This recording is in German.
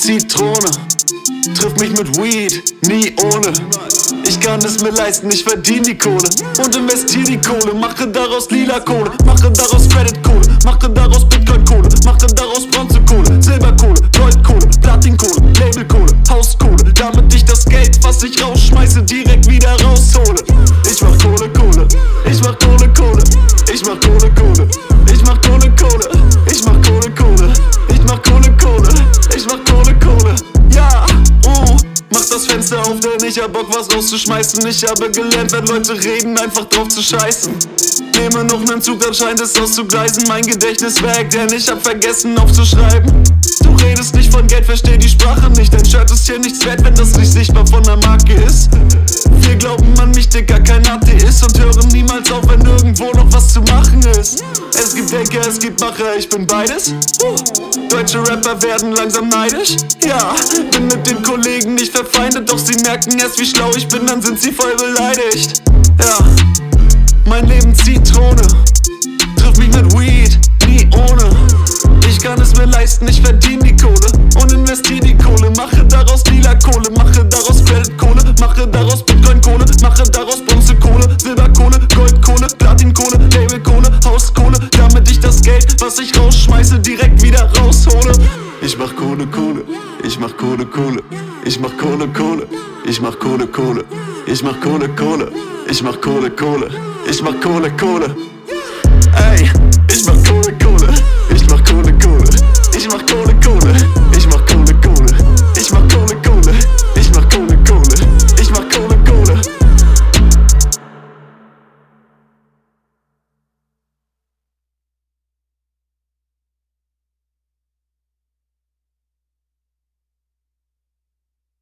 Zitrone, triff mich mit Weed, nie ohne. Ich kann es mir leisten, ich verdien die Kohle und investier die Kohle. Mache daraus lila Kohle, mache daraus Credit-Kohle, mache daraus Bitcoin-Kohle, mache daraus Bronzekohle, Silberkohle, Goldkohle, Platinkohle, Labelkohle, Hauskohle. Damit ich das Geld, was ich rausschmeiße, direkt wieder raushole. Ich mach Kohle, Kohle, ich mach Kohle, Kohle, ich mach Kohle, Kohle, ich mach Kohle, Kohle, ich mach Kohle, Kohle, ich mach Kohle, Kohle, ich mach Kohle, Kohle. Ja, mach das Fenster auf, denn ich hab Bock, was rauszuschmeißen. Ich habe gelernt, wenn Leute reden, einfach drauf zu scheißen. Nehme noch nen Zug, dann scheint es auszugleisen. Mein Gedächtnis weg, denn ich hab vergessen aufzuschreiben. Du redest nicht von Geld, versteh die Sprache nicht. Dein Shirt ist hier nichts wert, wenn das nicht sichtbar von der Marke ist. Wir glauben an mich, Dicker, kein Atheist. Und hören niemals auf, wenn irgendwo noch was zu machen ist. Es gibt Denker, es gibt Macher, ich bin beides. Deutsche Rapper werden langsam neidisch. Ja, bin mit den Kollegen nicht verfeindet, doch sie merken erst, wie schlau ich bin, dann sind sie voll beleidigt. Ja, mein Leben Zitrone, triff mich mit Weed, nie ohne. Ich kann es mir leisten, ich verdien die Kohle und investier die Kohle. Mache daraus lila Kohle, mache daraus Credit-Kohle, mache daraus Bitcoin-Kohle, mache daraus Bronzekohle, Silberkohle, Goldkohle, Platinkohle, Labelkohle, Hauskohle. Damit ich das Geld, was ich rausschmeiße, direkt wieder raushole. Ich mach Kohle, Kohle, ich mach Kohle, Kohle, ich mach Kohle, Kohle, ich mach Kohle, Kohle, ich mach Kohle, Kohle, ich mach Kohle, Kohle, ich mach Kohle, Kohle. Ey, ich mach Kohle, Kohle, ich mach Kohle, Kohle, ich mach Kohle, Kohle, ich mach Kohle, Kohle, ich mach Kohle, Kohle,